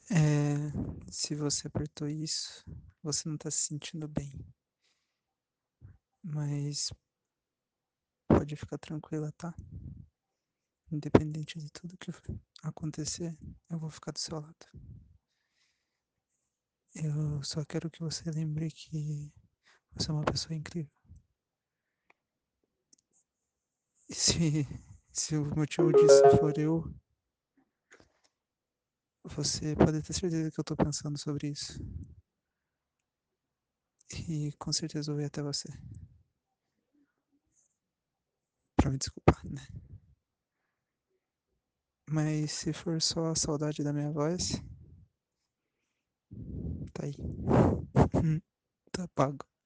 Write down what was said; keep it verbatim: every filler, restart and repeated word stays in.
É, se você apertou isso, você não tá se sentindo bem. Mas pode ficar tranquila, tá? Independente de tudo que acontecer, eu vou ficar do seu lado. Eu só quero que você lembre que você é uma pessoa incrível. E se, se o motivo disso for eu, você pode ter certeza que eu tô pensando sobre isso. E com certeza eu vou ir até você. Pra me desculpar, né? Mas se for só a saudade da minha voz, tá aí. Tá pago.